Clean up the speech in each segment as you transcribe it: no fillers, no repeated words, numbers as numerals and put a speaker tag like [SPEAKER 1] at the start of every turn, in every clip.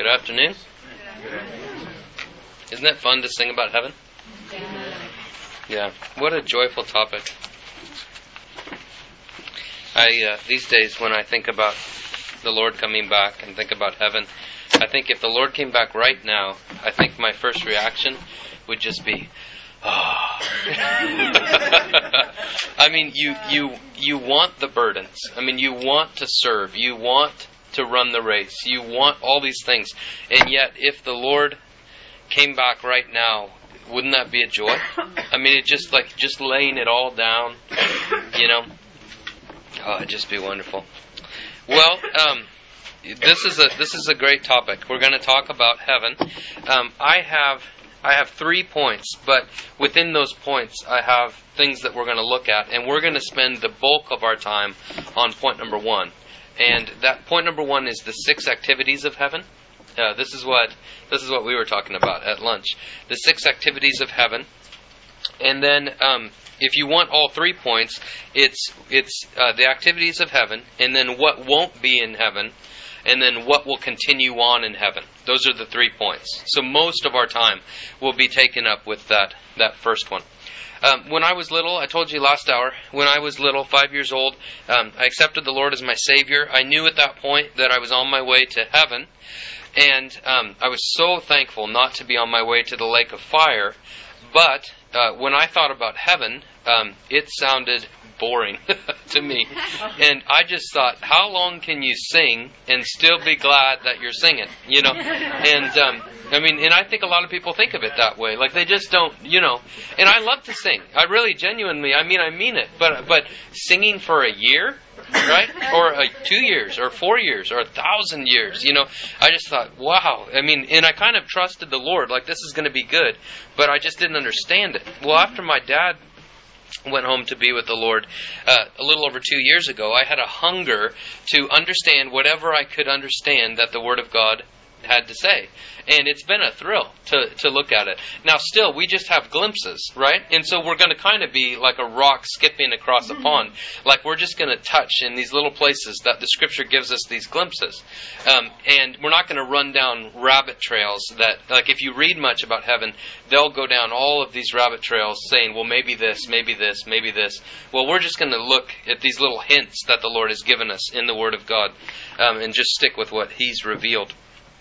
[SPEAKER 1] afternoon. Isn't it fun to sing about heaven? Yeah. What a joyful topic. These days when I think about the Lord coming back and think about heaven, I think if the Lord came back right now, I think my first reaction would just be, I mean, you want the burdens. I mean, you want to serve. You want to run the race. You want all these things. And yet, if the Lord came back right now, wouldn't that be a joy? I mean, it's just like just laying it all down, you know. Oh, it'd just be wonderful. Well, this is a great topic. We're going to talk about heaven. I have 3 points, but within those points, I have things that we're going to look at, and we're going to spend the bulk of our time on point number 1. And that point number 1 is the 6 activities of heaven. This is what we were talking about at lunch. The 6 activities of heaven. And then, if you want all 3 points, it's the activities of heaven, and then what won't be in heaven, and then what will continue on in heaven. Those are the 3 points. So most of our time will be taken up with that first one. When I was little, I told you last hour, when I was little, 5 years old, I accepted the Lord as my Savior. I knew at that point that I was on my way to heaven, and I was so thankful not to be on my way to the lake of fire. But when I thought about heaven, it sounded boring to me. And I just thought, how long can you sing and still be glad that you're singing? You know? And and I think a lot of people think of it that way. Like they just don't, you know. And I love to sing. I really genuinely, I mean it. But singing for a year, right? Or 2 years, or 4 years, or 1,000 years, you know. I just thought, wow. I mean, and I kind of trusted the Lord, like this is going to be good. But I just didn't understand it. Well, after my dad went home to be with the Lord a little over 2 years ago, I had a hunger to understand whatever I could understand that the Word of God had to say. And it's been a thrill to look at it. Now still, we just have glimpses, right? And so we're going to kind of be like a rock skipping across a pond. Like we're just going to touch in these little places that the Scripture gives us these glimpses. And we're not going to run down rabbit trails that, like if you read much about heaven, they'll go down all of these rabbit trails saying, well, maybe this, maybe this, maybe this. Well, we're just going to look at these little hints that the Lord has given us in the Word of God and just stick with what He's revealed.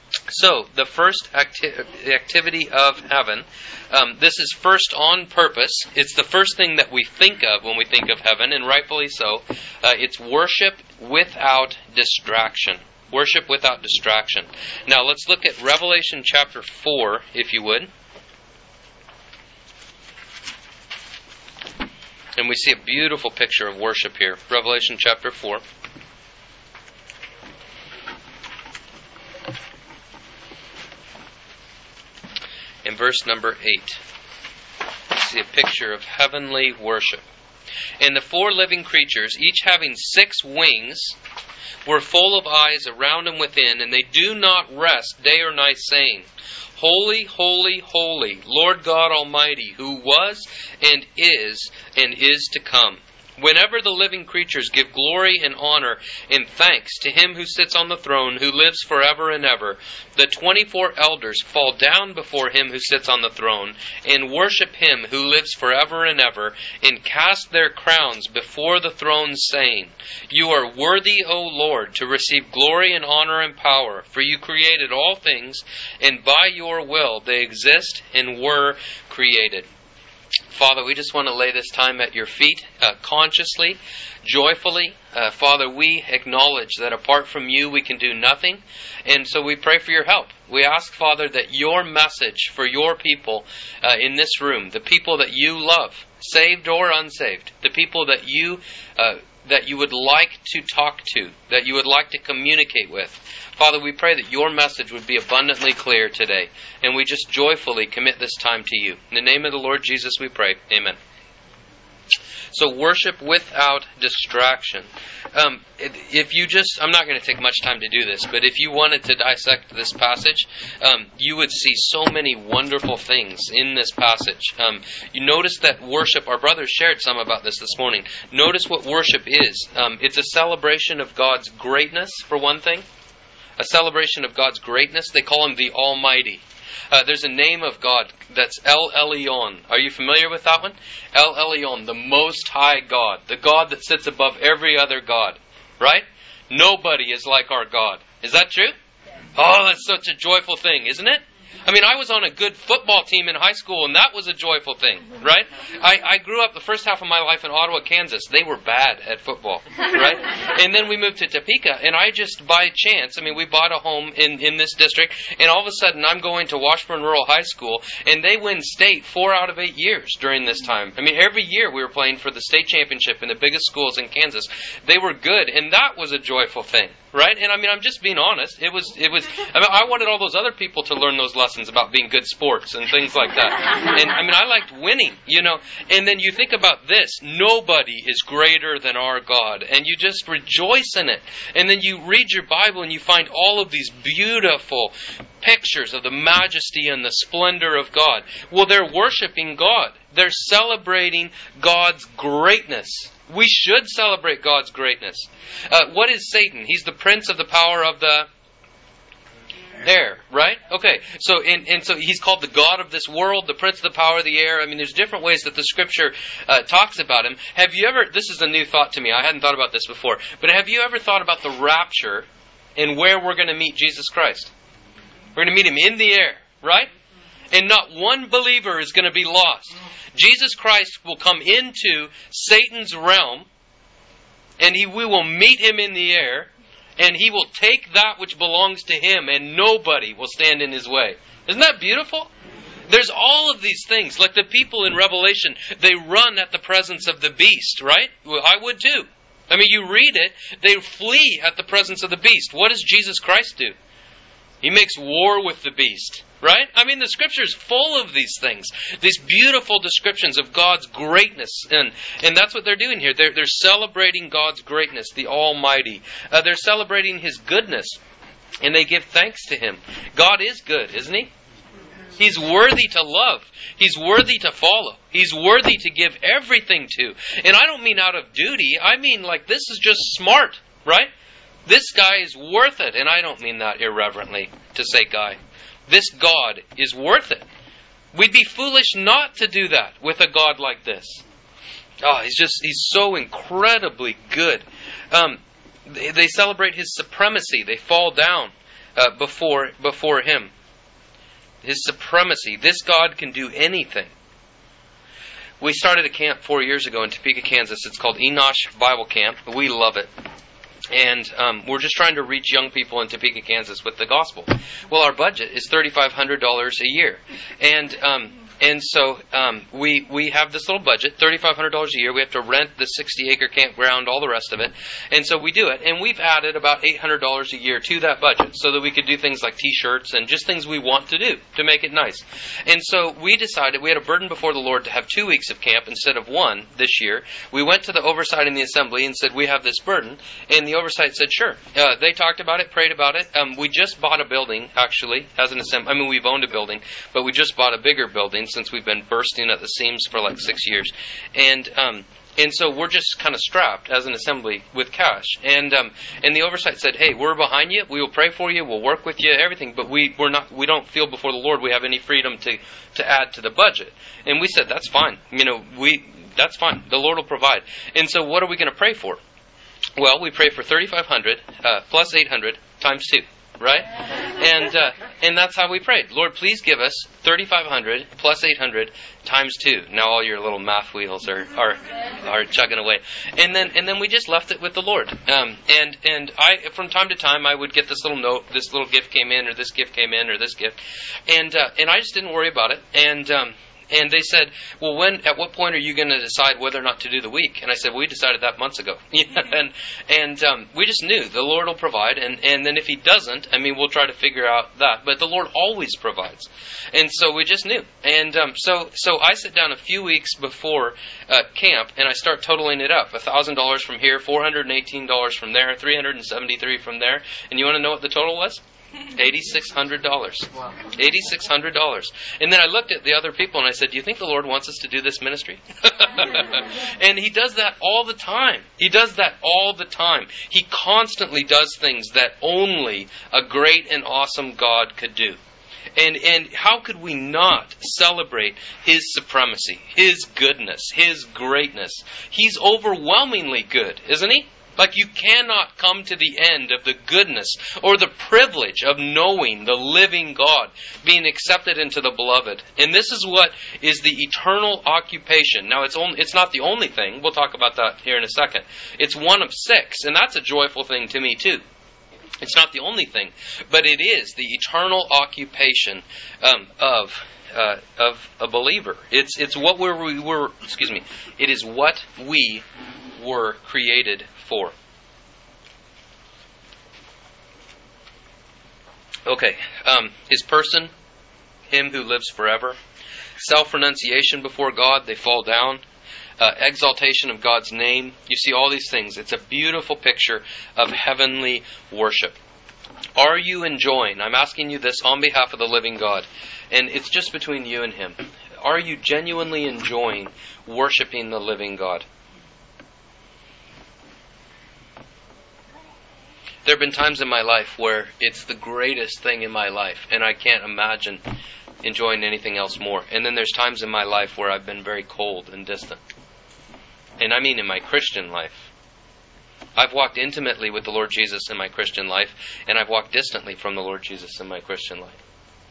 [SPEAKER 1] So, the first activity of heaven, this is first on purpose. It's the first thing that we think of when we think of heaven, and rightfully so. It's worship without distraction. Worship without distraction. Now, let's look at Revelation chapter 4, if you would. And we see a beautiful picture of worship here. Revelation chapter 4. In verse number 8, we see a picture of heavenly worship. And the 4 living creatures, each having 6 wings, were full of eyes around and within, and they do not rest day or night, saying, Holy, holy, holy, Lord God Almighty, who was and is to come. Whenever the living creatures give glory and honor and thanks to Him who sits on the throne, who lives forever and ever, the 24 elders fall down before Him who sits on the throne and worship Him who lives forever and ever, and cast their crowns before the throne, saying, You are worthy, O Lord, to receive glory and honor and power, for you created all things, and by your will they exist and were created. Father, we just want to lay this time at your feet, consciously, joyfully. Father, we acknowledge that apart from you we can do nothing, and so we pray for your help. We ask, Father, that your message for your people in this room, the people that you love, saved or unsaved, the people that you would like to talk to, that you would like to communicate with, Father, we pray that your message would be abundantly clear today, and we just joyfully commit this time to you. In the name of the Lord Jesus we pray. Amen. So worship without distraction. I'm not going to take much time to do this, but if you wanted to dissect this passage, you would see so many wonderful things in this passage. You notice that worship, our brothers shared some about this morning. Notice what worship is. It's a celebration of God's greatness, for one thing. a celebration of God's greatness. They call Him the Almighty. There's a name of God that's El Elyon. Are you familiar with that one? El Elyon, the Most High God, the God that sits above every other God, right? Nobody is like our God. Is that true? Oh, that's such a joyful thing, isn't it? I mean, I was on a good football team in high school, and that was a joyful thing, right? I grew up the first half of my life in Ottawa, Kansas. They were bad at football, right? And then we moved to Topeka, and I just, by chance, we bought a home in this district, and all of a sudden I'm going to Washburn Rural High School, and they win state 4 out of 8 years during this time. Every year we were playing for the state championship in the biggest schools in Kansas. They were good, and that was a joyful thing, right? And I'm just being honest. It was. I wanted all those other people to learn those lessons about being good sports and things like that. And I liked winning, And then you think about this: nobody is greater than our God, and you just rejoice in it. And then you read your Bible and you find all of these beautiful pictures of the majesty and the splendor of God. Well, they're worshiping God. They're celebrating God's greatness. We should celebrate God's greatness. What is Satan? He's the prince of the power of the air, right? Okay, so so he's called the God of this world, the prince of the power of the air. There's different ways that the Scripture talks about him. Have you ever, this is a new thought to me, I hadn't thought about this before, but have you ever thought about the rapture and where we're going to meet Jesus Christ? We're going to meet Him in the air, right? And not one believer is going to be lost. Jesus Christ will come into Satan's realm, and we will meet Him in the air, and He will take that which belongs to Him, and nobody will stand in His way. Isn't that beautiful? There's all of these things. Like the people in Revelation, they run at the presence of the beast, right? Well, I would too. You read it, they flee at the presence of the beast. What does Jesus Christ do? He makes war with the beast, right? The Scripture is full of these things, these beautiful descriptions of God's greatness, and that's what they're doing here. They're celebrating God's greatness, the Almighty. They're celebrating His goodness, and they give thanks to Him. God is good, isn't He? He's worthy to love. He's worthy to follow. He's worthy to give everything to. And I don't mean out of duty. I mean like this is just smart, right? This guy is worth it. And I don't mean that irreverently to say guy. This God is worth it. We'd be foolish not to do that with a God like this. Oh, he's so incredibly good. They celebrate His supremacy. They fall down before Him. His supremacy. This God can do anything. We started a camp 4 years ago in Topeka, Kansas. It's called Enosh Bible Camp. We love it. And we're just trying to reach young people in Topeka, Kansas with the gospel. Well, our budget is $3,500 a year. And so we have this little budget, $3,500 a year. We have to rent the 60-acre campground, all the rest of it. And so we do it. And we've added about $800 a year to that budget so that we could do things like T-shirts and just things we want to do to make it nice. And so we decided, we had a burden before the Lord to have 2 weeks of camp instead of 1 this year. We went to the oversight in the assembly and said, we have this burden. And the oversight said, sure. They talked about it, prayed about it. We just bought a building, actually, as an assembly. We've owned a building, but we just bought a bigger building since we've been bursting at the seams for like 6 years. And so we're just kind of strapped as an assembly with cash. And the oversight said, hey, we're behind you. We will pray for you. We'll work with you, everything. But we don't feel before the Lord we have any freedom to add to the budget. And we said, that's fine. That's fine. The Lord will provide. And so what are we going to pray for? Well, we pray for $3,500 plus $800 times 2. Right? And that's how we prayed. Lord, please give us $3,500 plus $800 times 2. Now all your little math wheels are chugging away. And then we just left it with the Lord. And I, from time to time, I would get this little note, this little gift came in, or this gift came in, or this gift. And I just didn't worry about it. And they said, well, at what point are you going to decide whether or not to do the week? And I said, well, we decided that months ago. And we just knew the Lord will provide. And then if He doesn't, we'll try to figure out that. But the Lord always provides. And so we just knew. And so I sit down a few weeks before camp, and I start totaling it up. $1,000 from here, $418 from there, $373 from there. And you want to know what the total was? $8,600.
[SPEAKER 2] Wow.
[SPEAKER 1] $8,600. And then I looked at the other people and I said, do you think the Lord wants us to do this ministry? And He does that all the time. He does that all the time. He constantly does things that only a great and awesome God could do. And how could we not celebrate His supremacy, His goodness, His greatness? He's overwhelmingly good, isn't He? Like, you cannot come to the end of the goodness or the privilege of knowing the living God, being accepted into the beloved. And this is what is the eternal occupation. Now, it's not the only thing. We'll talk about that here in a second. It's one of 6, and that's a joyful thing to me too. It's not the only thing, but it is the eternal occupation of a believer. It's what we were. Excuse me. It is what we were created for. Okay. His person, Him who lives forever. Self-renunciation before God, they fall down. Exaltation of God's name. You see all these things. It's a beautiful picture of heavenly worship. Are you enjoying? I'm asking you this on behalf of the living God. And it's just between you and Him. Are you genuinely enjoying worshiping the living God? There have been times in my life where it's the greatest thing in my life, and I can't imagine enjoying anything else more. And then there's times in my life where I've been very cold and distant. And I mean in my Christian life. I've walked intimately with the Lord Jesus in my Christian life, and I've walked distantly from the Lord Jesus in my Christian life.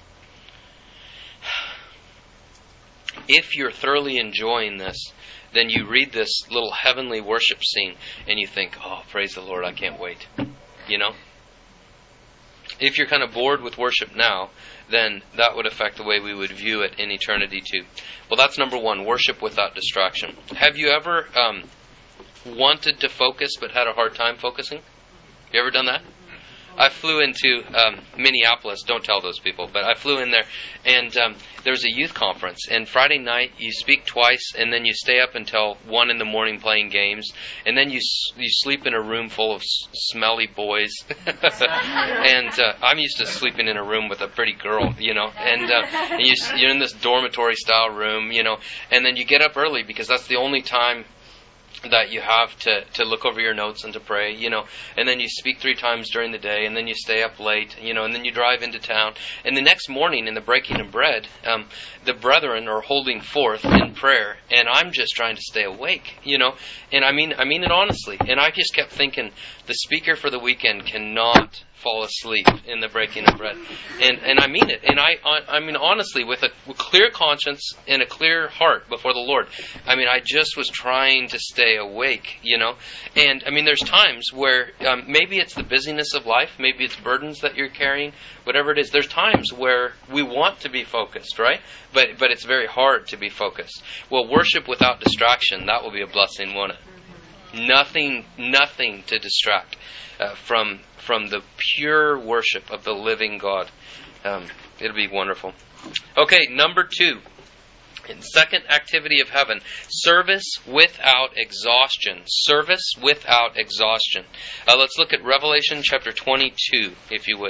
[SPEAKER 1] If you're thoroughly enjoying this, then you read this little heavenly worship scene, and you think, oh, praise the Lord, I can't wait. You know? If you're kind of bored with worship now, then that would affect the way we would view it in eternity too. Well, that's number 1, worship without distraction. Have you ever wanted to focus but had a hard time focusing? You ever done that? I flew into Minneapolis. Don't tell those people, but I flew in there, and there was a youth conference. And Friday night, you speak twice, and then you stay up until 1 in the morning playing games, and then you sleep in a room full of smelly boys. And I'm used to sleeping in a room with a pretty girl, you know. And you're in this dormitory-style room, you know. And then you get up early because that's the only time that you have to look over your notes and to pray, you know, and then you speak 3 times during the day, and then you stay up late, you know, and then you drive into town, and the next morning in the breaking of bread, the brethren are holding forth in prayer, and I'm just trying to stay awake, you know, and I mean it honestly, and I just kept thinking, the speaker for the weekend cannot fall asleep in the breaking of bread, and I mean it, and I mean honestly, with a clear conscience and a clear heart before the Lord, I mean I just was trying to stay awake, you know, and I mean there's times where maybe it's the busyness of life, maybe it's burdens that you're carrying, whatever it is, there's times where we want to be focused, right, but it's very hard to be focused. Well, worship without distraction, that will be a blessing, won't it? Nothing to distract from the pure worship of the living God. It'll be wonderful. Okay, number 2. Second activity of heaven. Service without exhaustion. Service without exhaustion. Let's look at Revelation chapter 22, if you would.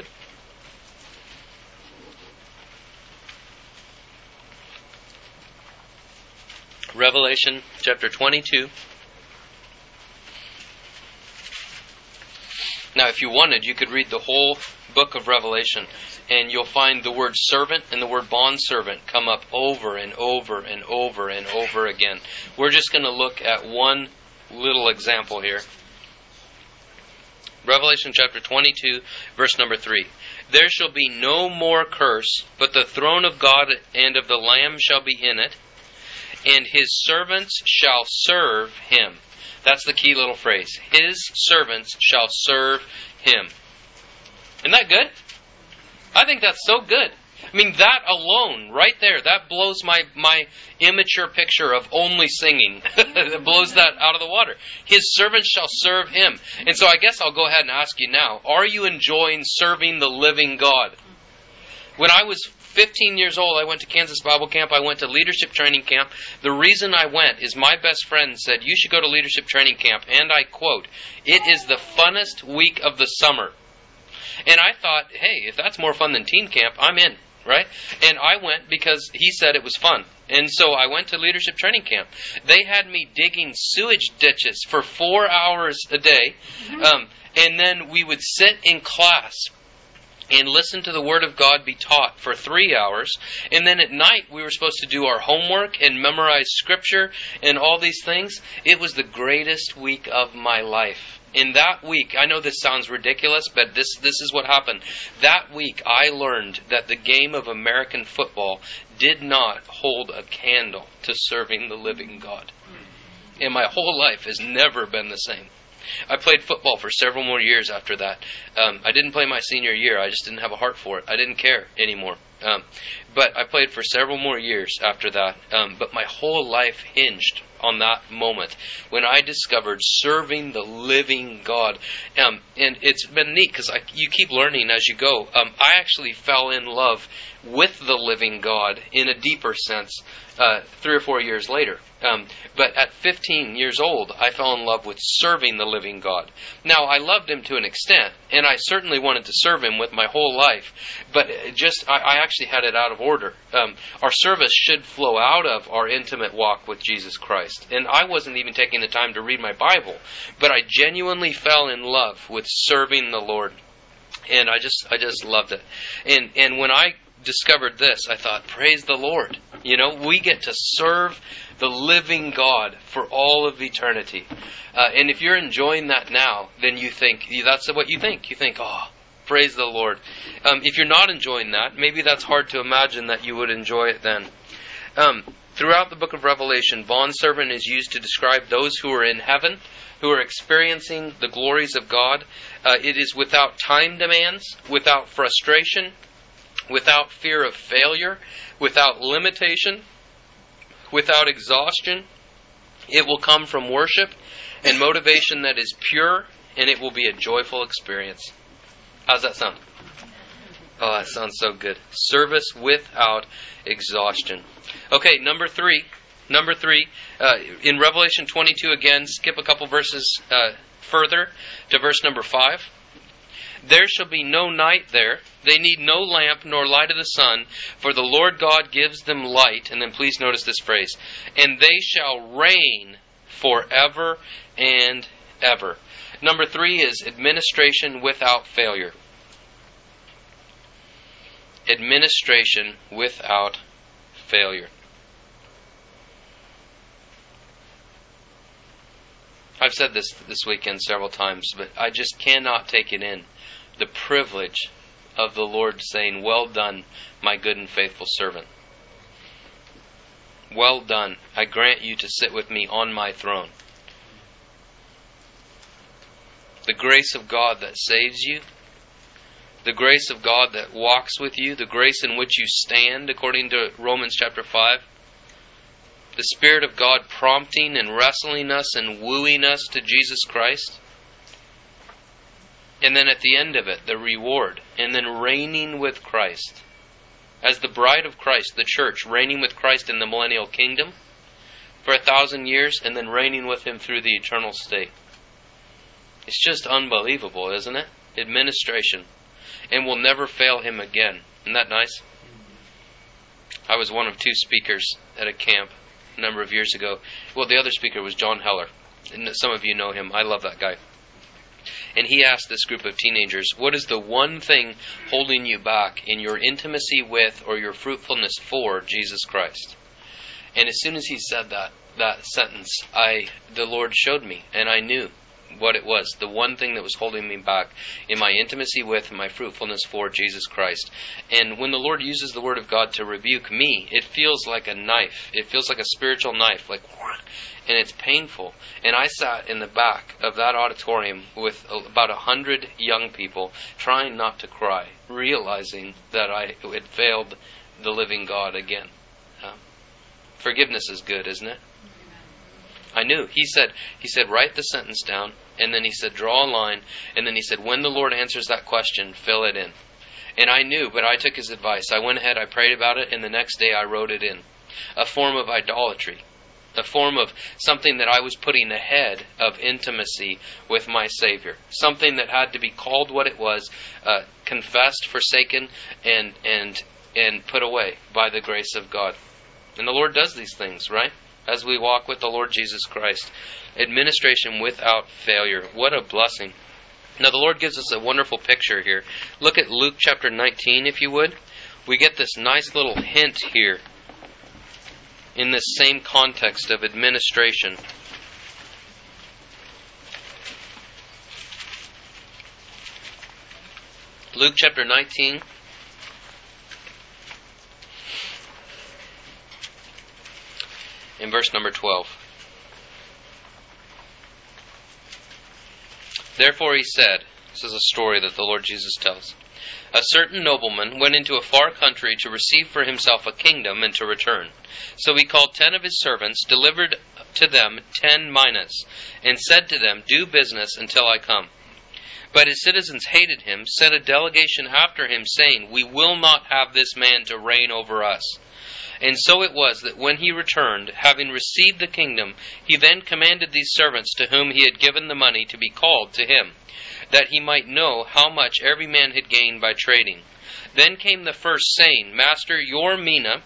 [SPEAKER 1] Revelation chapter 22. Now, if you wanted, you could read the whole book of Revelation, and you'll find the word servant and the word bondservant come up over and over and over and over again. We're just going to look at one little example here. Revelation chapter 22, verse number 3. There shall be no more curse, but the throne of God and of the Lamb shall be in it, and His servants shall serve Him. That's the key little phrase. His servants shall serve Him. Isn't that good? I think that's so good. I mean, that alone, right there, that blows my immature picture of only singing. It blows that out of the water. His servants shall serve Him. And so I guess I'll go ahead and ask you now, are you enjoying serving the living God? When I was 15 years old, I went to Kansas Bible Camp. I went to leadership training camp. The reason I went is my best friend said, you should go to leadership training camp. And I quote, it is the funnest week of the summer. And I thought, hey, if that's more fun than teen camp, I'm in, right? And I went because he said it was fun. And so I went to leadership training camp. They had me digging sewage ditches for 4 hours a day. And then we would sit in class and listen to the Word of God be taught for 3 hours. And then at night we were supposed to do our homework and memorize Scripture and all these things. It was the greatest week of my life. In that week, I know this sounds ridiculous, but this is what happened. That week I learned that the game of American football did not hold a candle to serving the living God. And my whole life has never been the same. I played football for several more years after that. I didn't play my senior year. I just didn't have a heart for it. I didn't care anymore. But I played for several more years after that. But my whole life hinged on that moment when I discovered serving the living God. And it's been neat because you keep learning as you go. I actually fell in love with the living God in a deeper sense 3 or 4 years later. But at 15 years old, I fell in love with serving the living God. Now, I loved Him to an extent, and I certainly wanted to serve Him with my whole life, but I actually had it out of order. Our service should flow out of our intimate walk with Jesus Christ. And I wasn't even taking the time to read my Bible, but I genuinely fell in love with serving the Lord. And I just loved it. And when I discovered this, I thought, praise the Lord. We get to serve the living God for all of eternity. And if you're enjoying that now, then you think, that's what you think. You think, oh, praise the Lord. If you're not enjoying that, maybe that's hard to imagine that you would enjoy it then. Throughout the book of Revelation, bondservant is used to describe those who are in heaven, who are experiencing the glories of God. It is without time demands, without frustration, without fear of failure, without limitation, without exhaustion. It will come from worship and motivation that is pure, and it will be a joyful experience. How's that sound? Oh, that sounds so good. Service without exhaustion. Okay, number three. In Revelation 22, again, skip a couple verses further to verse number 5. There shall be no night there. They need no lamp nor light of the sun, for the Lord God gives them light. And then please notice this phrase. And they shall reign forever and ever. Number 3 is administration without failure. Administration without failure. I've said this weekend several times, but I just cannot take it in. The privilege of the Lord saying, well done, my good and faithful servant. Well done. I grant you to sit with me on my throne. The grace of God that saves you, the grace of God that walks with you, the grace in which you stand, according to Romans chapter 5, the Spirit of God prompting and wrestling us and wooing us to Jesus Christ. And then at the end of it, the reward. And then reigning with Christ. As the bride of Christ, the church, reigning with Christ in the millennial kingdom for 1,000 years, and then reigning with Him through the eternal state. It's just unbelievable, isn't it? Administration. And we'll never fail Him again. Isn't that nice? I was one of 2 speakers at a camp a number of years ago. Well, the other speaker was John Heller. And some of you know him. I love that guy. And he asked this group of teenagers, what is the one thing holding you back in your intimacy with or your fruitfulness for Jesus Christ? And as soon as he said that sentence, the Lord showed me, and I knew what it was. The one thing that was holding me back in my intimacy with and my fruitfulness for Jesus Christ. And when the Lord uses the Word of God to rebuke me, it feels like a knife. It feels like a spiritual knife, like, and it's painful. And I sat in the back of that auditorium with about 100 young people, trying not to cry, realizing that I had failed the living God again. Forgiveness is good, isn't it? I knew. He said, write the sentence down, and then he said, draw a line, and then he said, when the Lord answers that question, fill it in. And I knew, but I took his advice. I went ahead, I prayed about it, and the next day I wrote it in. A form of idolatry. a form of something that I was putting ahead of intimacy with my Savior. Something that had to be called what it was, confessed, forsaken, and put away by the grace of God. And the Lord does these things, right? As we walk with the Lord Jesus Christ. Administration without failure. What a blessing. Now the Lord gives us a wonderful picture here. Look at Luke chapter 19, if you would. We get this nice little hint here in this same context of administration. Luke chapter 19. In verse number 12. Therefore he said, this is a story that the Lord Jesus tells, a certain nobleman went into a far country to receive for himself a kingdom and to return. So he called 10 of his servants, delivered to them 10 minas, and said to them, do business until I come. But his citizens hated him, sent a delegation after him, saying, we will not have this man to reign over us. And so it was that when he returned, having received the kingdom, he then commanded these servants to whom he had given the money to be called to him, that he might know how much every man had gained by trading. Then came the first, saying, Master, your mina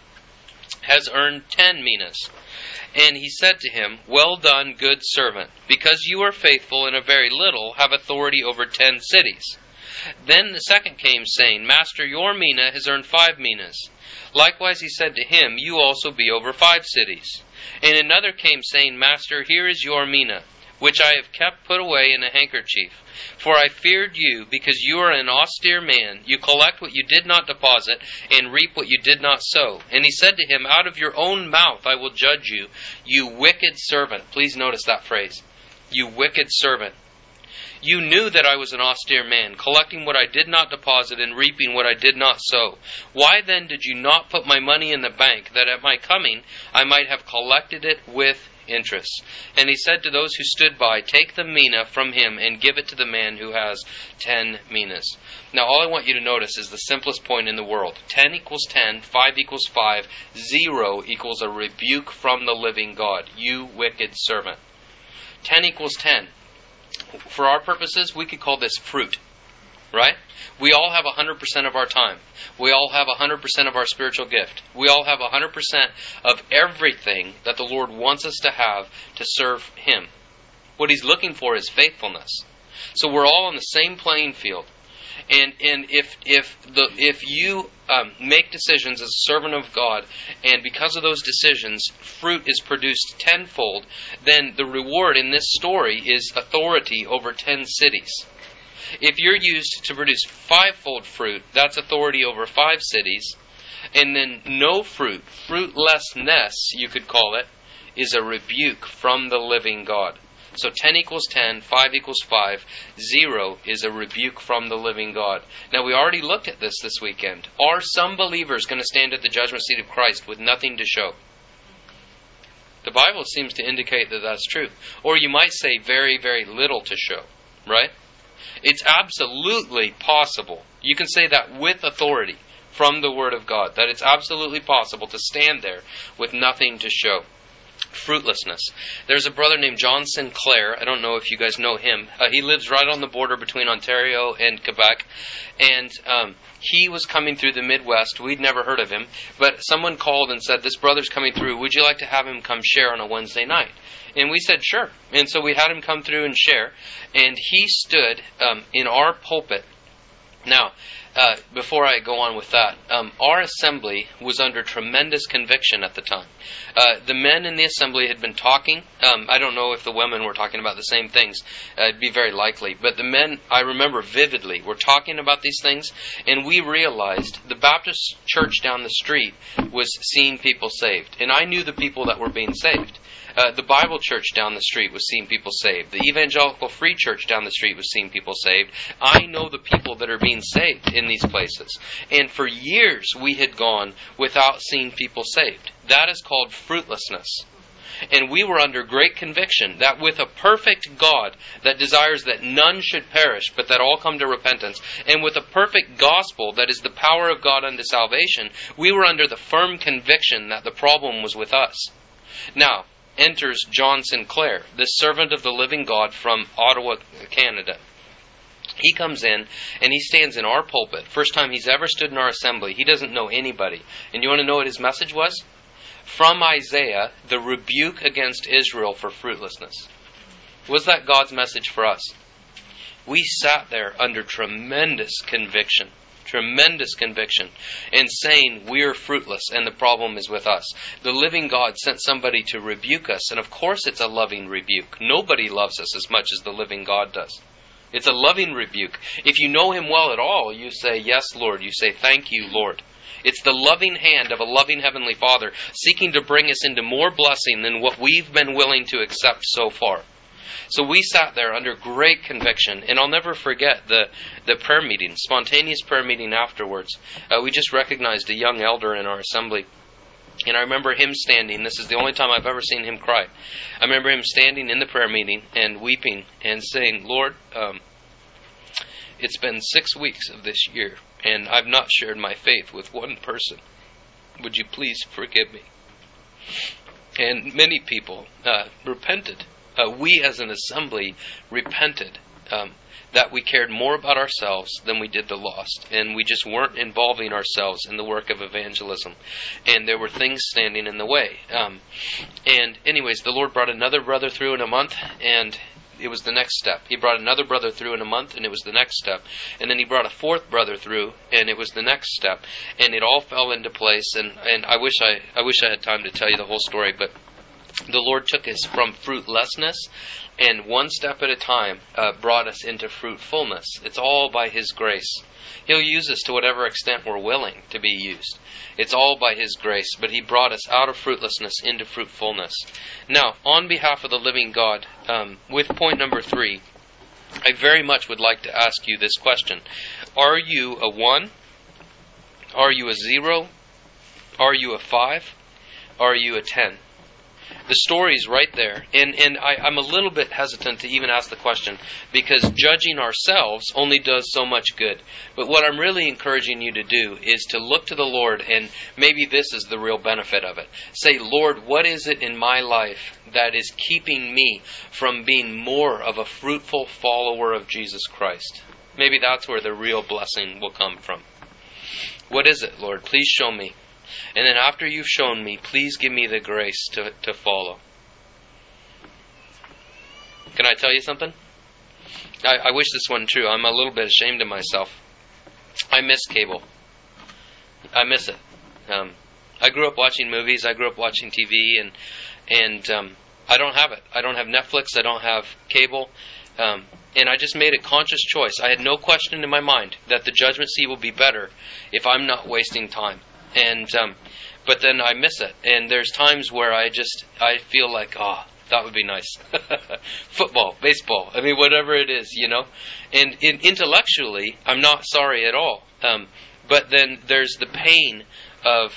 [SPEAKER 1] has earned 10 minas. And he said to him, well done, good servant, because you are faithful in a very little, have authority over 10 cities. Then the second came, saying, Master, your mina has earned 5 minas. Likewise he said to him, you also be over 5 cities. And another came, saying, Master, here is your mina, which I have kept put away in a handkerchief. For I feared you, because you are an austere man. You collect what you did not deposit, and reap what you did not sow. And he said to him, out of your own mouth I will judge you, you wicked servant. Please notice that phrase. You wicked servant. You knew that I was an austere man, collecting what I did not deposit and reaping what I did not sow. Why then did you not put my money in the bank, that at my coming I might have collected it with interest? And he said to those who stood by, take the mina from him and give it to the man who has 10 minas. Now all I want you to notice is the simplest point in the world. 10 equals 10, 5 equals 5, 0 equals a rebuke from the living God. You wicked servant. 10 equals 10. For our purposes, we could call this fruit, right? We all have 100% of our time. We all have 100% of our spiritual gift. We all have 100% of everything that the Lord wants us to have to serve Him. What He's looking for is faithfulness. So we're all on the same playing field. And if you make decisions as a servant of God, and because of those decisions, fruit is produced tenfold, then the reward in this story is authority over 10 cities. If you're used to produce 5-fold fruit, that's authority over 5 cities. And then no fruit, fruitlessness, you could call it, is a rebuke from the living God. So 10 equals 10, 5 equals 5, 0 is a rebuke from the living God. Now we already looked at this weekend. Are some believers going to stand at the judgment seat of Christ with nothing to show? The Bible seems to indicate that that's true. Or you might say very, very little to show, right? It's absolutely possible. You can say that with authority from the Word of God, that it's absolutely possible to stand there with nothing to show. Fruitlessness. There's a brother named John Sinclair. I don't know if you guys know him. He lives right on the border between Ontario and Quebec. And he was coming through the Midwest. We'd never heard of him. But someone called and said, this brother's coming through. Would you like to have him come share on a Wednesday night? And we said, sure. And so we had him come through and share. And he stood in our pulpit. Now, before I go on with that, our assembly was under tremendous conviction at the time. The men in the assembly had been talking. I don't know if the women were talking about the same things. It'd be very likely. But the men, I remember vividly, were talking about these things, and we realized the Baptist church down the street was seeing people saved. And I knew the people that were being saved. The Bible church down the street was seeing people saved. The Evangelical Free Church down the street was seeing people saved. I know the people that are being saved in these places. And for years we had gone without seeing people saved. That is called fruitlessness. And we were under great conviction that with a perfect God that desires that none should perish, but that all come to repentance, and with a perfect gospel that is the power of God unto salvation, we were under the firm conviction that the problem was with us. Now, enters John Sinclair, this servant of the living God from Ottawa, Canada. He comes in and he stands in our pulpit. First time he's ever stood in our assembly. He doesn't know anybody. And you want to know what his message was? From Isaiah, the rebuke against Israel for fruitlessness. Was that God's message for us? We sat there under tremendous conviction, and saying we're fruitless and the problem is with us. The living God sent somebody to rebuke us, and of course it's a loving rebuke. Nobody loves us as much as the living God does. It's a loving rebuke. If you know Him well at all, you say, yes, Lord. You say, thank you, Lord. It's the loving hand of a loving Heavenly Father seeking to bring us into more blessing than what we've been willing to accept so far. So we sat there under great conviction, and I'll never forget the prayer meeting, spontaneous prayer meeting afterwards. We just recognized a young elder in our assembly, and I remember him standing. This is the only time I've ever seen him cry. I remember him standing in the prayer meeting and weeping and saying, Lord, it's been 6 weeks of this year, and I've not shared my faith with one person. Would you please forgive me? And many people repented. We as an assembly repented that we cared more about ourselves than we did the lost, and we just weren't involving ourselves in the work of evangelism, and there were things standing in the way. And anyways, the Lord brought another brother through in a month, and it was the next step. He brought another brother through in a month, and it was the next step. And then He brought a fourth brother through, and it was the next step. And it all fell into place. And I wish I had time to tell you the whole story, but the Lord took us from fruitlessness, and one step at a time brought us into fruitfulness. It's all by His grace. He'll use us to whatever extent we're willing to be used. It's all by His grace, but He brought us out of fruitlessness into fruitfulness. Now, on behalf of the living God, with point number 3, I very much would like to ask you this question. Are you a 1? Are you a 0? Are you a 5? Are you a 10? The story's right there, and I'm a little bit hesitant to even ask the question, because judging ourselves only does so much good. But what I'm really encouraging you to do is to look to the Lord, and maybe this is the real benefit of it. Say, Lord, what is it in my life that is keeping me from being more of a fruitful follower of Jesus Christ? Maybe that's where the real blessing will come from. What is it, Lord? Please show me. And then after you've shown me, please give me the grace to follow. Can I tell you something? I wish this wasn't true. I'm a little bit ashamed of myself. I miss cable. I miss it. I grew up watching movies. I grew up watching TV, and I don't have it. I don't have Netflix. I don't have cable. And I just made a conscious choice. I had no question in my mind that the judgment seat will be better if I'm not wasting time. And but then I miss it, and there's times where I feel like, that would be nice. Football, baseball, I mean, whatever it is, you know. And intellectually, I'm not sorry at all. But then there's the pain of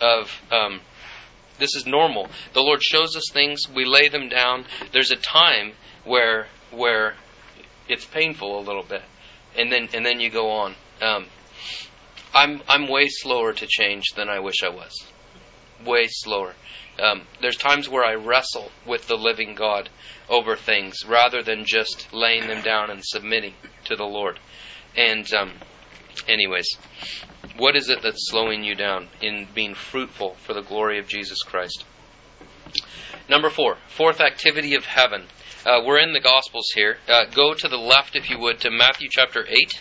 [SPEAKER 1] this is normal. The Lord shows us things, we lay them down. There's a time where it's painful a little bit, and then you go on. I'm way slower to change than I wish I was. Way slower. There's times where I wrestle with the living God over things rather than just laying them down and submitting to the Lord. And anyways, what is it that's slowing you down in being fruitful for the glory of Jesus Christ? Number 4, fourth activity of heaven. We're in the Gospels here. Go to the left, if you would, to Matthew chapter 8.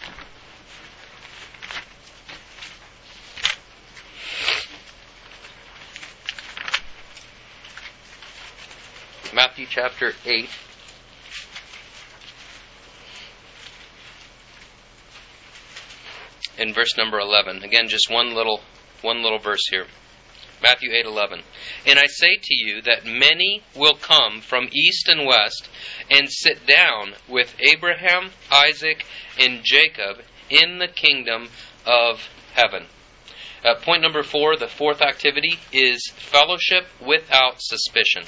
[SPEAKER 1] Matthew chapter 8. In verse number 11. Again, just one little verse here. Matthew 8:11. And I say to you that many will come from east and west and sit down with Abraham, Isaac, and Jacob in the kingdom of heaven. Point number 4, the fourth activity, is fellowship without suspicion.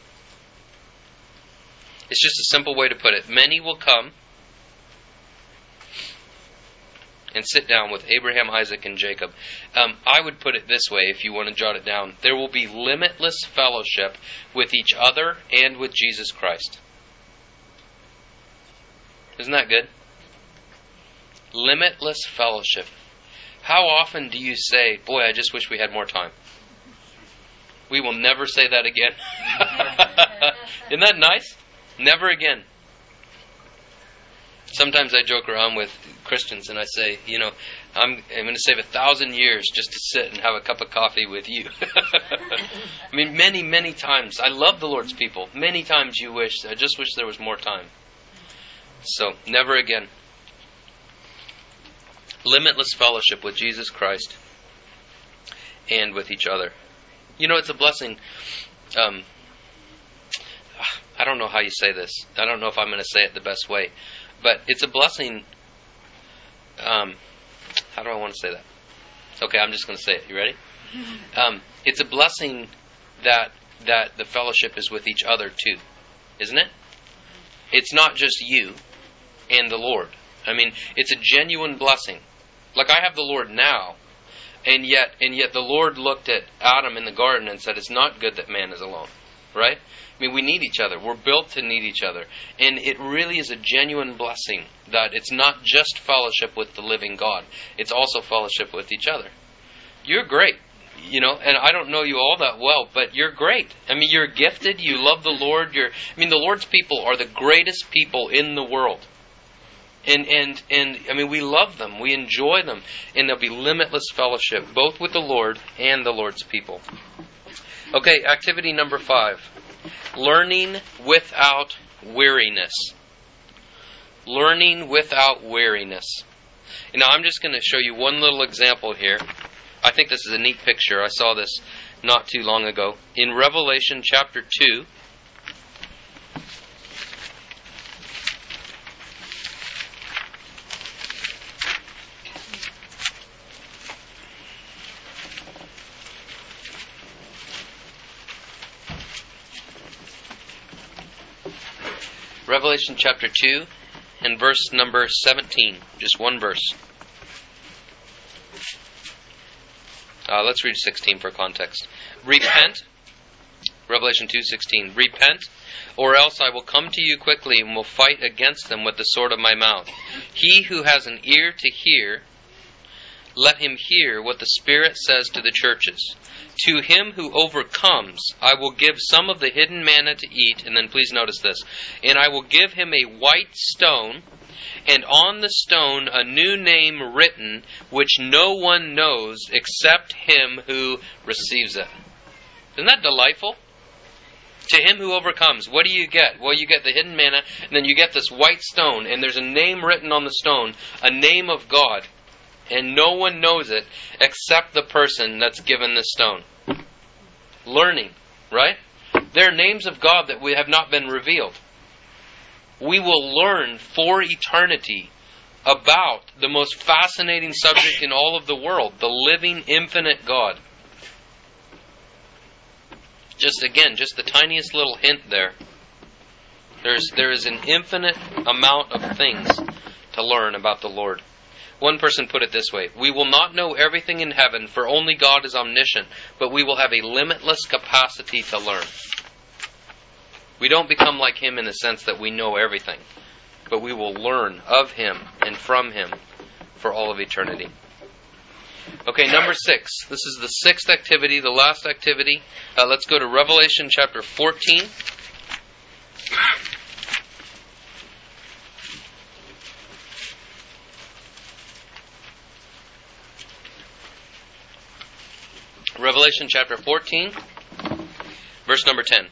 [SPEAKER 1] It's just a simple way to put it. Many will come and sit down with Abraham, Isaac, and Jacob. I would put it this way, if you want to jot it down. There will be limitless fellowship with each other and with Jesus Christ. Isn't that good? Limitless fellowship. How often do you say, boy, I just wish we had more time? We will never say that again. Isn't that nice? Never again. Sometimes I joke around with Christians and I say, I'm going to save 1,000 years just to sit and have a cup of coffee with you. I mean, many, many times. I love the Lord's people. Many times I just wish there was more time. So, never again. Limitless fellowship with Jesus Christ and with each other. It's a blessing. I don't know how you say this. I don't know if I'm going to say it the best way. But it's a blessing. How do I want to say that? Okay, I'm just going to say it. You ready? It's a blessing that the fellowship is with each other too. Isn't it? It's not just you and the Lord. I mean, it's a genuine blessing. Like I have the Lord now, and yet the Lord looked at Adam in the garden and said, it's not good that man is alone. Right? I mean, we need each other. We're built to need each other. And it really is a genuine blessing that it's not just fellowship with the living God. It's also fellowship with each other. You're great, and I don't know you all that well, but you're great. I mean, you're gifted. You love the Lord. The Lord's people are the greatest people in the world. And I mean, we love them. We enjoy them. And there'll be limitless fellowship, both with the Lord and the Lord's people. Okay, activity number 5. Learning without weariness. Learning without weariness. Now, I'm just going to show you one little example here. I think this is a neat picture. I saw this not too long ago. In Revelation chapter 2, Revelation chapter 2 and verse number 17. Just one verse. Let's read 16 for context. Repent. Revelation 2:16. Repent, or else I will come to you quickly and will fight against them with the sword of my mouth. He who has an ear to hear, let him hear what the Spirit says to the churches. To him who overcomes, I will give some of the hidden manna to eat. And then please notice this. And I will give him a white stone, and on the stone a new name written, which no one knows except him who receives it. Isn't that delightful? To him who overcomes, what do you get? Well, you get the hidden manna, and then you get this white stone, and there's a name written on the stone, a name of God. And no one knows it except the person that's given the stone. Learning, right? There are names of God that have not been revealed. We will learn for eternity about the most fascinating subject in all of the world, the living, infinite God. Just the tiniest little hint there. There is an infinite amount of things to learn about the Lord. One person put it this way: we will not know everything in heaven, for only God is omniscient, but we will have a limitless capacity to learn. We don't become like Him in the sense that we know everything, but we will learn of Him and from Him for all of eternity. Okay, number 6. This is the 6th activity, the last activity. Let's go to Revelation chapter 14. Revelation chapter 14, verse number 10.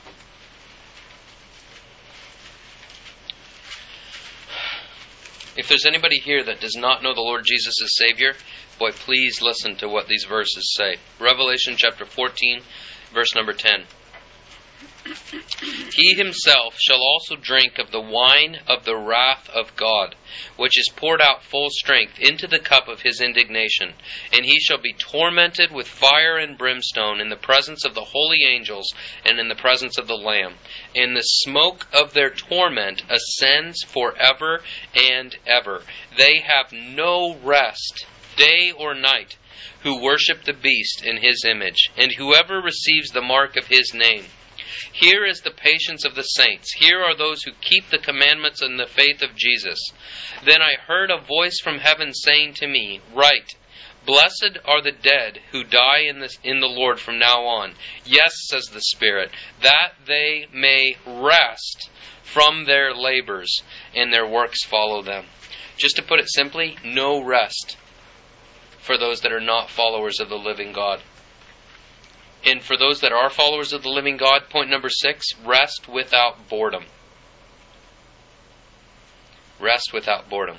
[SPEAKER 1] If there's anybody here that does not know the Lord Jesus as Savior, boy, please listen to what these verses say. Revelation chapter 14, verse number 10. He himself shall also drink of the wine of the wrath of God, which is poured out full strength into the cup of his indignation. And he shall be tormented with fire and brimstone in the presence of the holy angels and in the presence of the Lamb. And the smoke of their torment ascends forever and ever. They have no rest, day or night, who worship the beast in his image, and whoever receives the mark of his name. Here is the patience of the saints. Here are those who keep the commandments and the faith of Jesus. Then I heard a voice from heaven saying to me, Write, Blessed are the dead who die in the Lord from now on. Yes, says the Spirit, that they may rest from their labors, and their works follow them. Just to put it simply, no rest for those that are not followers of the living God. And for those that are followers of the living God, point number 6, rest without boredom. Rest without boredom.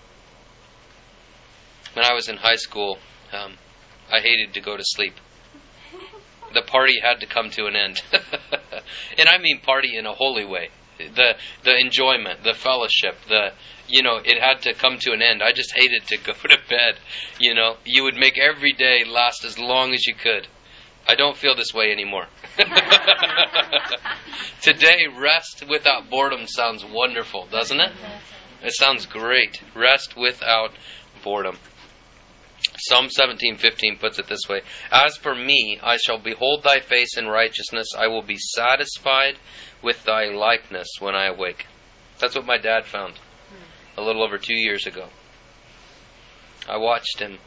[SPEAKER 1] When I was in high school, I hated to go to sleep. The party had to come to an end. And I mean party in a holy way. The enjoyment, the fellowship, it had to come to an end. I just hated to go to bed. You would make every day last as long as you could. I don't feel this way anymore. Today, rest without boredom sounds wonderful, doesn't it? It sounds great. Rest without boredom. Psalm 17:15 puts it this way: As for me, I shall behold thy face in righteousness. I will be satisfied with thy likeness when I awake. That's what my dad found a little over 2 years ago. I watched him.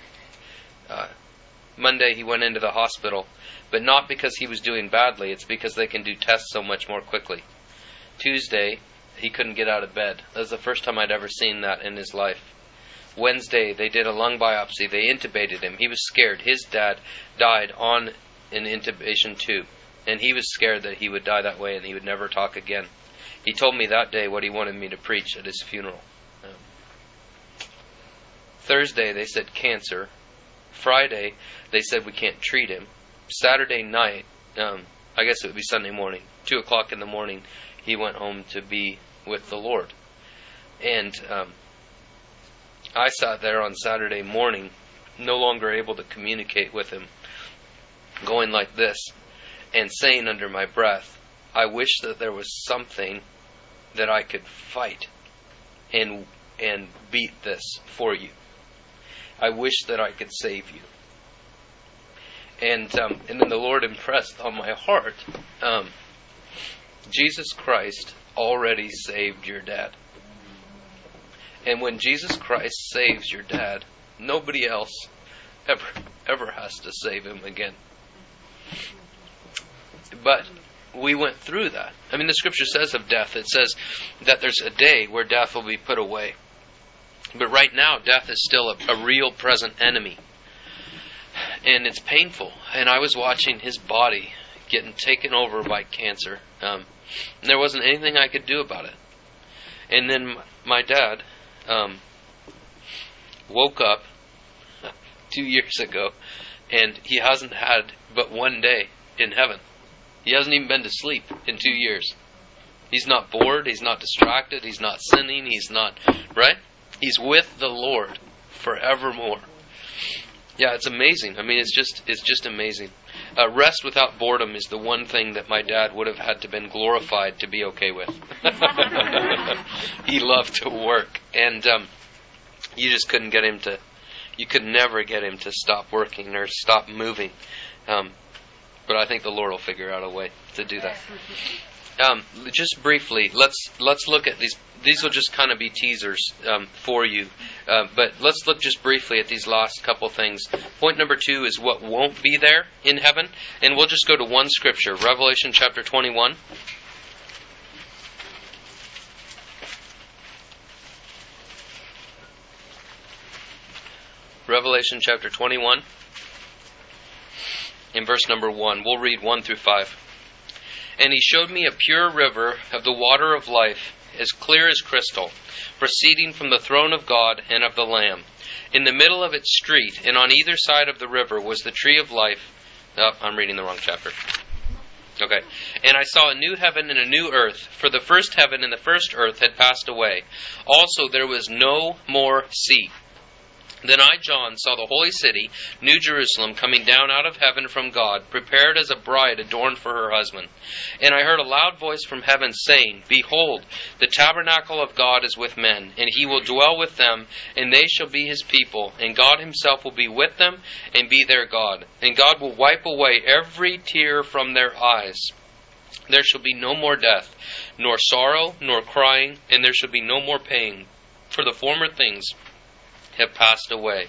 [SPEAKER 1] Monday he went into the hospital, but not because he was doing badly. It's because they can do tests so much more quickly. Tuesday, he couldn't get out of bed. That was the first time I'd ever seen that in his life. Wednesday, they did a lung biopsy. They intubated him. He was scared. His dad died on an intubation tube, and he was scared that he would die that way and he would never talk again. He told me that day what he wanted me to preach at his funeral. Thursday, they said cancer. Friday, they said we can't treat him. Saturday night, I guess it would be Sunday morning, 2 o'clock in the morning, he went home to be with the Lord. And I sat there on Saturday morning, no longer able to communicate with him, going like this, and saying under my breath, I wish that there was something that I could fight and beat this for you. I wish that I could save you. And then the Lord impressed on my heart, Jesus Christ already saved your dad. And when Jesus Christ saves your dad, nobody else ever has to save him again. But we went through that. I mean, the scripture says of death, it says that there's a day where death will be put away. But right now, death is still a real present enemy. And it's painful. And I was watching his body getting taken over by cancer. And there wasn't anything I could do about it. And then my dad woke up 2 years ago, and he hasn't had but one day in heaven. He hasn't even been to sleep in 2 years. He's not bored. He's not distracted. He's not sinning. He's not, right? He's with the Lord forevermore. Yeah, it's amazing. I mean, it's just amazing. Rest without boredom is the one thing that my dad would have had to been glorified to be okay with. He loved to work, and you just couldn't get him to. You could never get him to stop working or stop moving. But I think the Lord will figure out a way to do that. Just briefly, let's look at these. These will just kind of be teasers for you. But let's look just briefly at these last couple things. Point number 2 is what won't be there in heaven. And we'll just go to one scripture, Revelation chapter 21. Revelation chapter 21. In verse number 1. We'll read 1 through 5. And he showed me a pure river of the water of life, as clear as crystal, proceeding from the throne of God and of the Lamb. In the middle of its street, and on either side of the river, was the tree of life. Oh, I'm reading the wrong chapter. Okay. And I saw a new heaven and a new earth, for the first heaven and the first earth had passed away. Also there was no more sea. Then I, John, saw the holy city, New Jerusalem, coming down out of heaven from God, prepared as a bride adorned for her husband. And I heard a loud voice from heaven saying, Behold, the tabernacle of God is with men, and he will dwell with them, and they shall be his people, and God himself will be with them, and be their God. And God will wipe away every tear from their eyes. There shall be no more death, nor sorrow, nor crying, and there shall be no more pain, for the former things have passed away.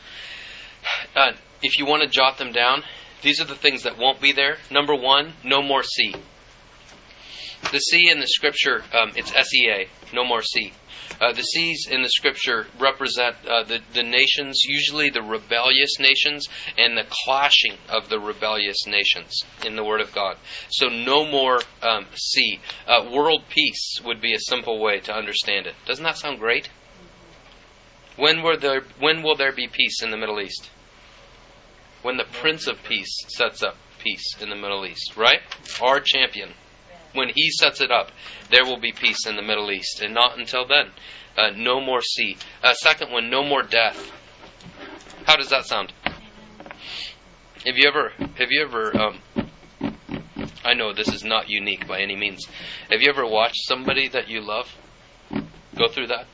[SPEAKER 1] If you want to jot them down, these are the things that won't be there. Number 1, no more sea. The sea in the Scripture, it's S-E-A, no more sea. The seas in the Scripture represent the nations, usually the rebellious nations, and the clashing of the rebellious nations in the Word of God. So no more sea. World peace would be a simple way to understand it. Doesn't that sound great? When will there be peace in the Middle East? When the Prince of Peace sets up peace in the Middle East, right? Our champion. When he sets it up, there will be peace in the Middle East, and not until then. No more sea. Second one, no more death. How does that sound? Have you ever? I know this is not unique by any means. Have you ever watched somebody that you love go through that?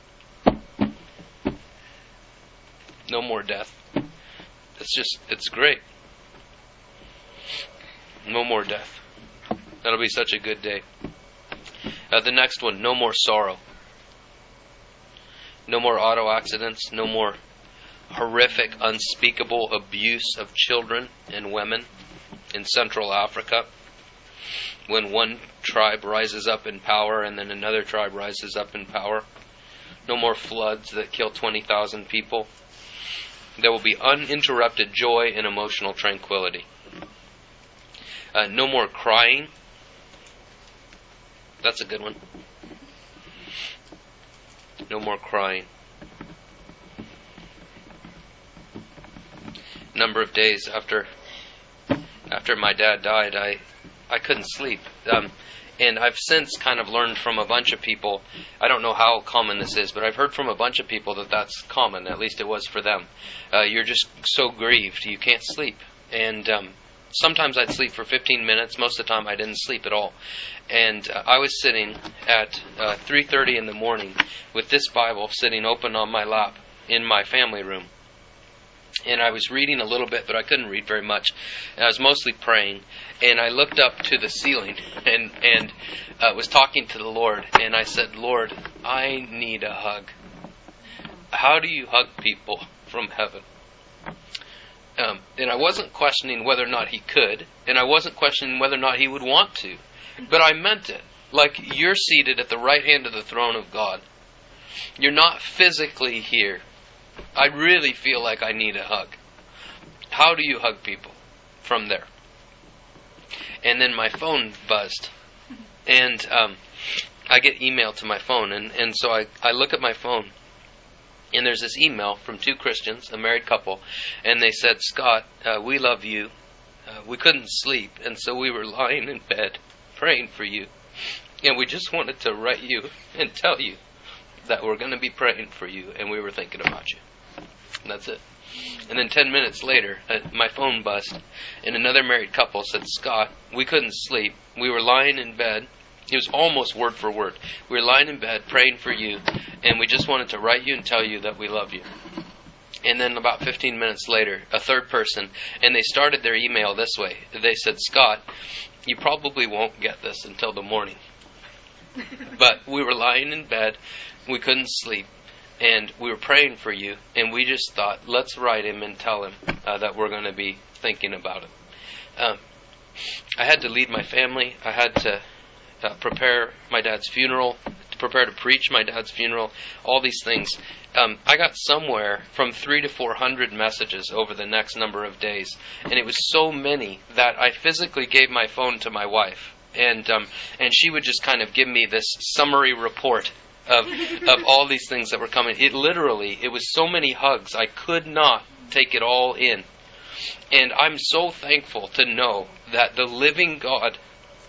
[SPEAKER 1] No more death. It's great. No more death. That'll be such a good day. The next one, no more sorrow. No more auto accidents. No more horrific, unspeakable abuse of children and women in Central Africa. When one tribe rises up in power and then another tribe rises up in power. No more floods that kill 20,000 people. There will be uninterrupted joy and emotional tranquility. No more crying. That's a good one. No more crying. Number of days after my dad died, I couldn't sleep. And I've since kind of learned from a bunch of people, I don't know how common this is, but I've heard from a bunch of people that that's common, at least it was for them. You're just so grieved, you can't sleep. And sometimes I'd sleep for 15 minutes, most of the time I didn't sleep at all. And I was sitting at 3:30 in the morning with this Bible sitting open on my lap in my family room. And I was reading a little bit, but I couldn't read very much. And I was mostly praying. And I looked up to the ceiling and was talking to the Lord. And I said, Lord, I need a hug. How do you hug people from heaven? And I wasn't questioning whether or not he could. And I wasn't questioning whether or not he would want to. But I meant it. Like, you're seated at the right hand of the throne of God. You're not physically here. I really feel like I need a hug. How do you hug people from there? And then my phone buzzed. And I get email to my phone. And so I look at my phone. And there's this email from 2 Christians, a married couple. And they said, Scott, we love you. We couldn't sleep. And so we were lying in bed praying for you. And we just wanted to write you and tell you that we're going to be praying for you, and we were thinking about you. And that's it. And then 10 minutes later, my phone buzzed, and another married couple said, Scott, we couldn't sleep. We were lying in bed. It was almost word for word. We were lying in bed praying for you, and we just wanted to write you and tell you that we love you. And then about 15 minutes later, a third person, and they started their email this way. They said, Scott, you probably won't get this until the morning. But we were lying in bed. We couldn't sleep, and we were praying for you, and we just thought, let's write him and tell him that we're going to be thinking about him. I had to lead my family. I had to prepare my dad's funeral, prepare to preach my dad's funeral, all these things. I got somewhere from 300 to 400 messages over the next number of days, and it was so many that I physically gave my phone to my wife, and she would just kind of give me this summary report of all these things that were coming. It was so many hugs, I could not take it all in. And I'm so thankful to know that the living God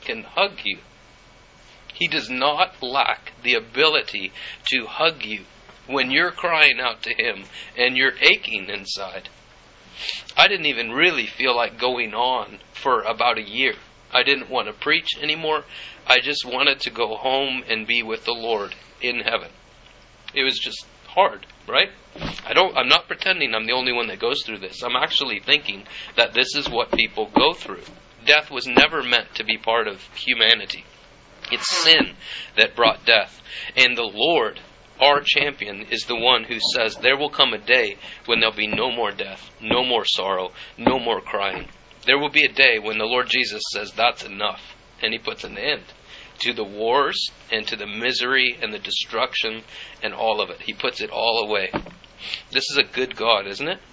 [SPEAKER 1] can hug you. He does not lack the ability to hug you when you're crying out to Him and you're aching inside. I didn't even really feel like going on for about a year. I didn't want to preach anymore. I just wanted to go home and be with the Lord in heaven. It was just hard, right? I'm not pretending I'm the only one that goes through this. I'm actually thinking that this is what people go through. Death was never meant to be part of humanity. It's sin that brought death. And the Lord, our champion, is the one who says there will come a day when there'll be no more death, no more sorrow, no more crying. There will be a day when the Lord Jesus says that's enough, and He puts an end to the wars and to the misery and the destruction and all of it. He puts it all away. This is a good God, isn't it?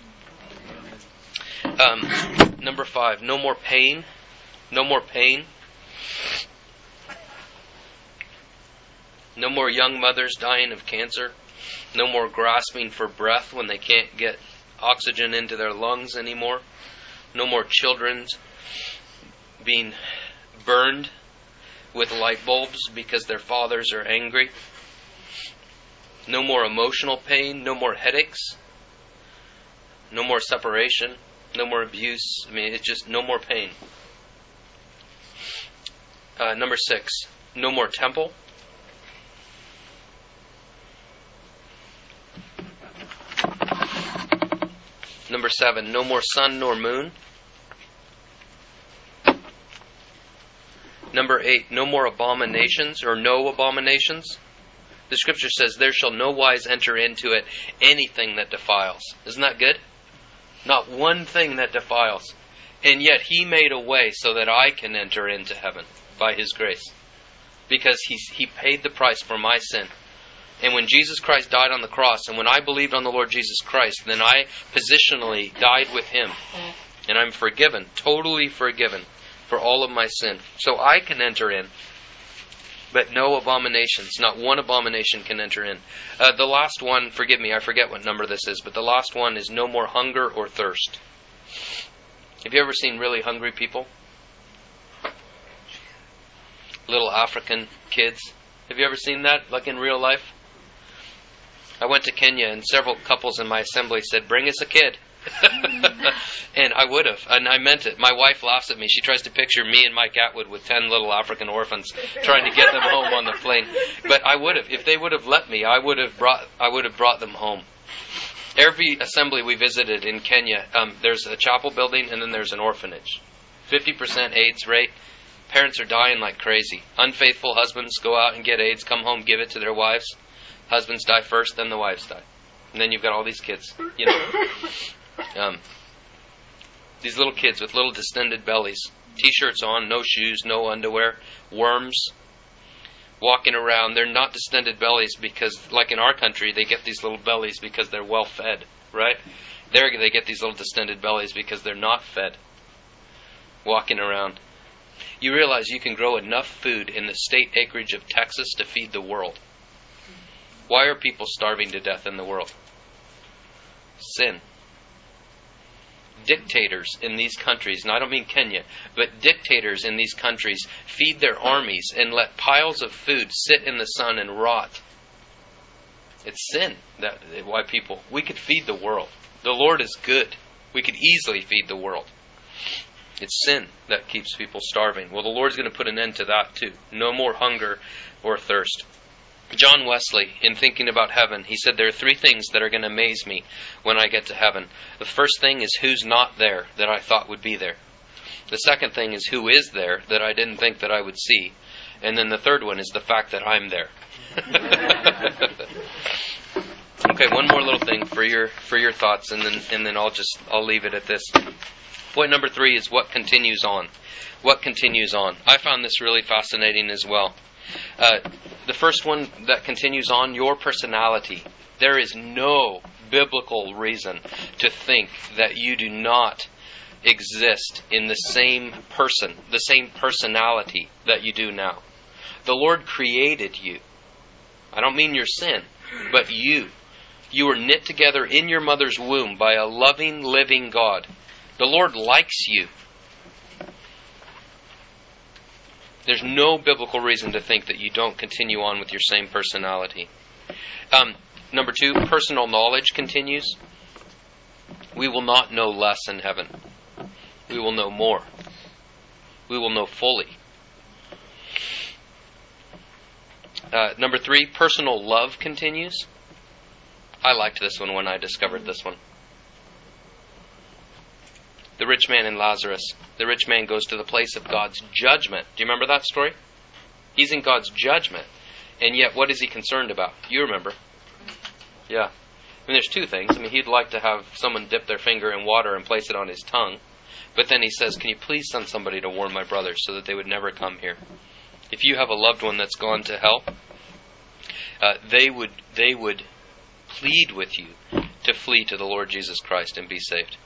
[SPEAKER 1] Number 5, no more pain. No more pain. No more young mothers dying of cancer. No more grasping for breath when they can't get oxygen into their lungs anymore. No more children being burned with light bulbs because their fathers are angry. No more emotional pain. No more headaches. No more separation. No more abuse. I mean, it's just no more pain. Number 6, no more temple. Number 7, no more sun nor moon. Number 8, no more abominations or no abominations. The scripture says, there shall no wise enter into it anything that defiles. Isn't that good? Not one thing that defiles. And yet He made a way so that I can enter into heaven by His grace. Because He paid the price for my sin. And when Jesus Christ died on the cross, and when I believed on the Lord Jesus Christ, then I positionally died with Him. And I'm forgiven, totally forgiven for all of my sin. So I can enter in, but no abominations. Not one abomination can enter in. The last one, forgive me, I forget what number this is, but the last one is no more hunger or thirst. Have you ever seen really hungry people? Little African kids. Have you ever seen that, like in real life? I went to Kenya and several couples in my assembly said, bring us a kid. And I would have, and I meant it. My wife laughs at me. She tries to picture me and Mike Atwood with 10 little African orphans trying to get them home on the plane. But I would have, if they would have let me, I would have brought them home. Every assembly we visited in Kenya, there's a chapel building and then there's an orphanage. 50% AIDS rate. Parents are dying like crazy. Unfaithful husbands go out and get AIDS, come home, give it to their wives. Husbands die first, then the wives die. And then you've got all these kids, you know. These little kids with little distended bellies. T-shirts on, no shoes, no underwear. Worms. Walking around. They're not distended bellies because, like in our country, they get these little bellies because they're well fed, right? There they get these little distended bellies because they're not fed. Walking around. You realize you can grow enough food in the state acreage of Texas to feed the world. Why are people starving to death in the world? Sin. Dictators in these countries, and I don't mean Kenya, but dictators in these countries feed their armies and let piles of food sit in the sun and rot. It's sin. Why people? We could feed the world. The Lord is good. We could easily feed the world. It's sin that keeps people starving. Well, the Lord's going to put an end to that too. No more hunger or thirst. John Wesley, in thinking about heaven, he said there are 3 things that are going to amaze me when I get to heaven. The first thing is who's not there that I thought would be there. The second thing is who is there that I didn't think that I would see. And then the third one is the fact that I'm there. Okay, one more little thing for your thoughts, and then I'll leave it at this. Point number 3 is what continues on. What continues on? I found this really fascinating as well. The first one that continues on, your personality. There is no biblical reason to think that you do not exist in the same person, the same personality that you do now. The Lord created you. I don't mean your sin, but you. You were knit together in your mother's womb by a loving, living God. The Lord likes you. There's no biblical reason to think that you don't continue on with your same personality. Number 2, personal knowledge continues. We will not know less in heaven. We will know more. We will know fully. Number 3, personal love continues. I liked this one when I discovered this one. The rich man and Lazarus. The rich man goes to the place of God's judgment. Do you remember that story? He's in God's judgment. And yet, what is he concerned about? You remember. Yeah. I mean, there's 2 things. I mean, he'd like to have someone dip their finger in water and place it on his tongue. But then he says, can you please send somebody to warn my brothers so that they would never come here? If you have a loved one that's gone to hell, they would plead with you to flee to the Lord Jesus Christ and be saved.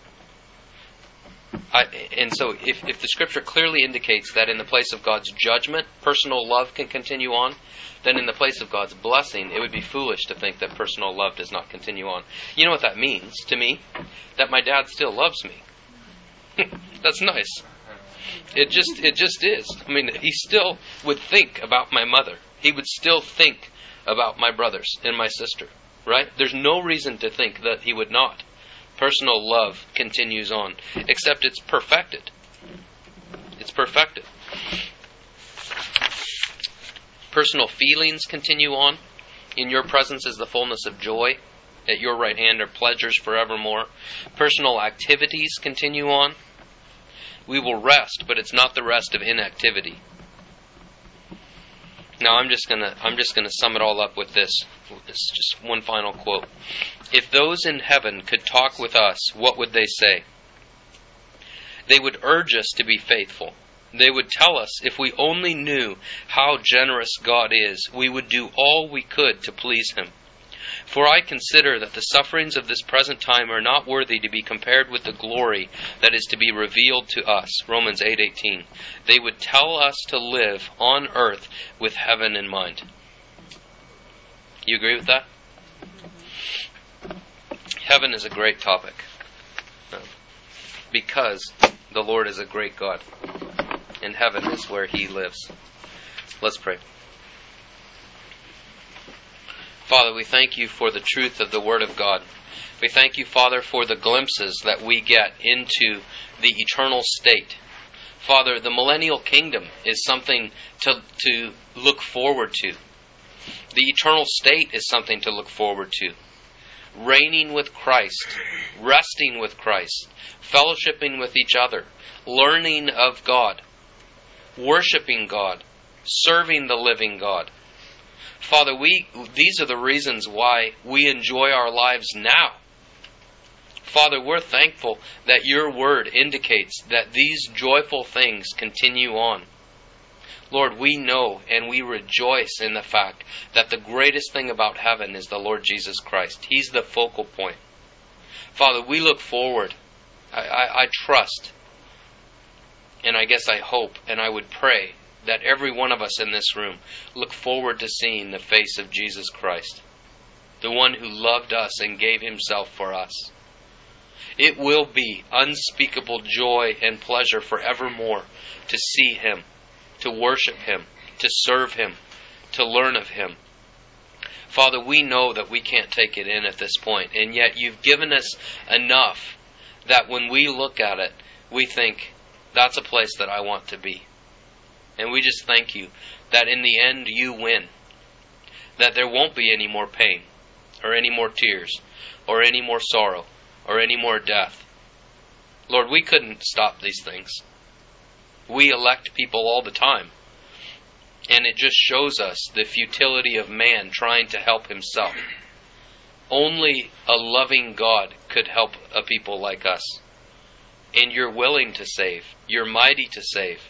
[SPEAKER 1] And so if the Scripture clearly indicates that in the place of God's judgment, personal love can continue on, then in the place of God's blessing, it would be foolish to think that personal love does not continue on. You know what that means to me? That my dad still loves me. That's nice. It just is. I mean, he still would think about my mother. He would still think about my brothers and my sister. Right? There's no reason to think that he would not. Personal love continues on, except it's perfected. It's perfected. Personal feelings continue on. In your presence is the fullness of joy. At your right hand are pleasures forevermore. Personal activities continue on. We will rest, but it's not the rest of inactivity. Now I'm just gonna sum it all up with this. It's just one final quote. If those in heaven could talk with us, what would they say? They would urge us to be faithful. They would tell us if we only knew how generous God is, we would do all we could to please Him. For I consider that the sufferings of this present time are not worthy to be compared with the glory that is to be revealed to us. Romans 8:18. They would tell us to live on earth with heaven in mind. You agree with that? Heaven is a great topic. Because the Lord is a great God. And heaven is where He lives. Let's pray. Father, we thank You for the truth of the Word of God. We thank You, Father, for the glimpses that we get into the eternal state. Father, the millennial kingdom is something to look forward to. The eternal state is something to look forward to. Reigning with Christ, resting with Christ, fellowshipping with each other, learning of God, worshiping God, serving the living God. Father, these are the reasons why we enjoy our lives now. Father, we're thankful that Your Word indicates that these joyful things continue on. Lord, we know and we rejoice in the fact that the greatest thing about heaven is the Lord Jesus Christ. He's the focal point. Father, we look forward. I trust, and I guess I hope, and I would pray that every one of us in this room look forward to seeing the face of Jesus Christ, the one who loved us and gave Himself for us. It will be unspeakable joy and pleasure forevermore to see Him, to worship Him, to serve Him, to learn of Him. Father, we know that we can't take it in at this point, and yet You've given us enough that when we look at it, we think, that's a place that I want to be. And we just thank You that in the end You win, that there won't be any more pain, or any more tears, or any more sorrow, or any more death. Lord, we couldn't stop these things. We elect people all the time. And it just shows us the futility of man trying to help himself. Only a loving God could help a people like us. And You're willing to save. You're mighty to save.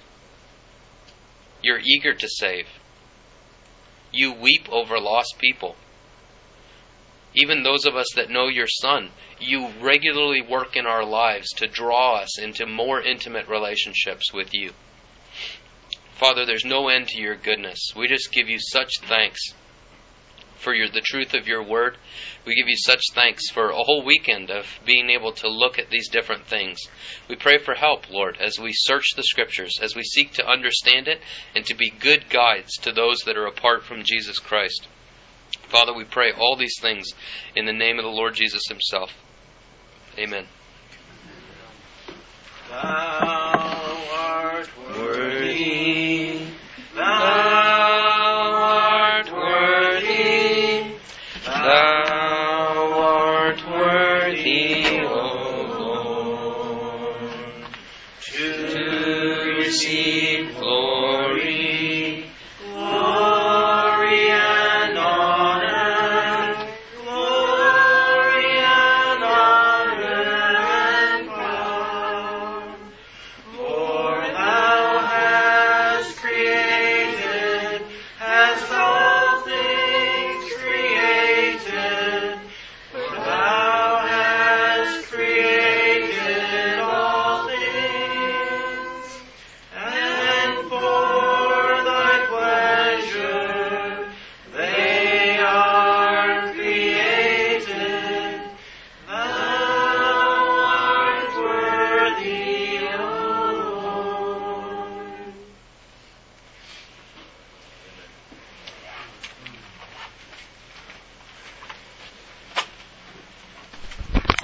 [SPEAKER 1] You're eager to save. You weep over lost people. Even those of us that know Your Son, You regularly work in our lives to draw us into more intimate relationships with You. Father, there's no end to Your goodness. We just give You such thanks for the truth of your word. We give you such thanks for a whole weekend of being able to look at these different things. We pray for help, Lord, as we search the Scriptures, as we seek to understand it and to be good guides to those that are apart from Jesus Christ. Father, we pray all these things in the name of the Lord Jesus himself. Amen.